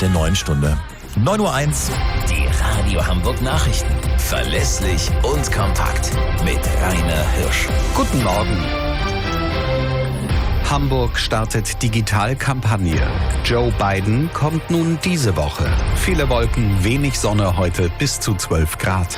der neuen Stunde. 9:01 Uhr. Die Radio Hamburg Nachrichten. Verlässlich und kompakt. Mit Rainer Hirsch. Guten Morgen. Hamburg startet Digitalkampagne. Joe Biden kommt nun diese Woche. Viele Wolken, wenig Sonne heute, bis zu 12 Grad.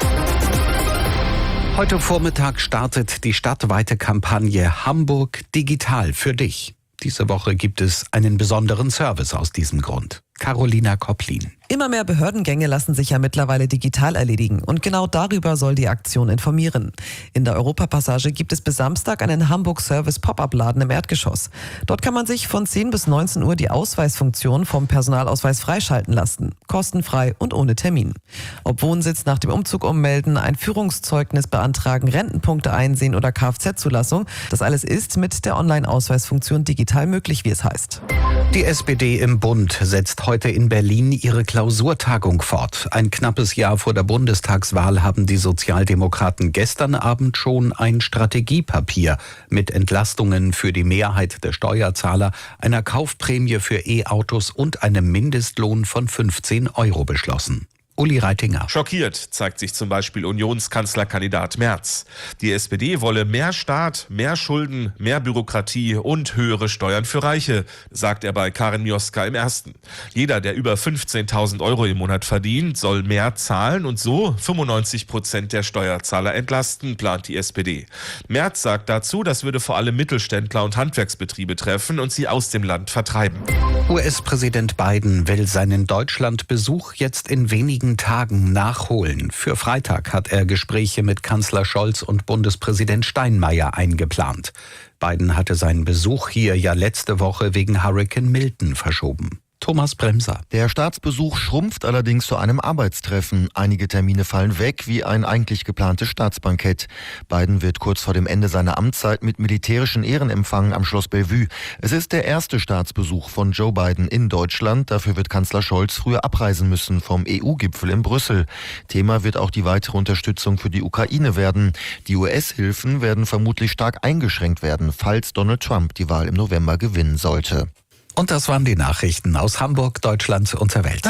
Heute Vormittag startet die stadtweite Kampagne Hamburg Digital für dich. Diese Woche gibt es einen besonderen Service aus diesem Grund. Carolina Kopplin. Immer mehr Behördengänge lassen sich ja mittlerweile digital erledigen und genau darüber soll die Aktion informieren. In der Europapassage gibt es bis Samstag einen Hamburg-Service-Pop-Up-Laden im Erdgeschoss. Dort kann man sich von 10 bis 19 Uhr die Ausweisfunktion vom Personalausweis freischalten lassen. Kostenfrei und ohne Termin. Ob Wohnsitz nach dem Umzug ummelden, ein Führungszeugnis beantragen, Rentenpunkte einsehen oder Kfz-Zulassung, das alles ist mit der Online-Ausweisfunktion digital möglich, wie es heißt. Die SPD im Bund setzt heute in Berlin ihre Klausurtagung fort. Ein knappes Jahr vor der Bundestagswahl haben die Sozialdemokraten gestern Abend schon ein Strategiepapier mit Entlastungen für die Mehrheit der Steuerzahler, einer Kaufprämie für E-Autos und einem Mindestlohn von 15 € beschlossen. Uli Reitinger. Schockiert zeigt sich zum Beispiel Unionskanzlerkandidat Merz. Die SPD wolle mehr Staat, mehr Schulden, mehr Bürokratie und höhere Steuern für Reiche, sagt er bei Karin Mioska im Ersten. Jeder, der über 15.000 € im Monat verdient, soll mehr zahlen und so 95% der Steuerzahler entlasten, plant die SPD. Merz sagt dazu, das würde vor allem Mittelständler und Handwerksbetriebe treffen und sie aus dem Land vertreiben. US-Präsident Biden will seinen Deutschlandbesuch jetzt in wenigen Tagen nachholen. Für Freitag hat er Gespräche mit Kanzler Scholz und Bundespräsident Steinmeier eingeplant. Biden hatte seinen Besuch hier ja letzte Woche wegen Hurrikan Milton verschoben. Thomas Bremser. Der Staatsbesuch schrumpft allerdings zu einem Arbeitstreffen. Einige Termine fallen weg, wie ein eigentlich geplantes Staatsbankett. Biden wird kurz vor dem Ende seiner Amtszeit mit militärischen Ehren empfangen am Schloss Bellevue. Es ist der erste Staatsbesuch von Joe Biden in Deutschland. Dafür wird Kanzler Scholz früher abreisen müssen vom EU-Gipfel in Brüssel. Thema wird auch die weitere Unterstützung für die Ukraine werden. Die US-Hilfen werden vermutlich stark eingeschränkt werden, falls Donald Trump die Wahl im November gewinnen sollte. Und das waren die Nachrichten aus Hamburg, Deutschland und der Welt.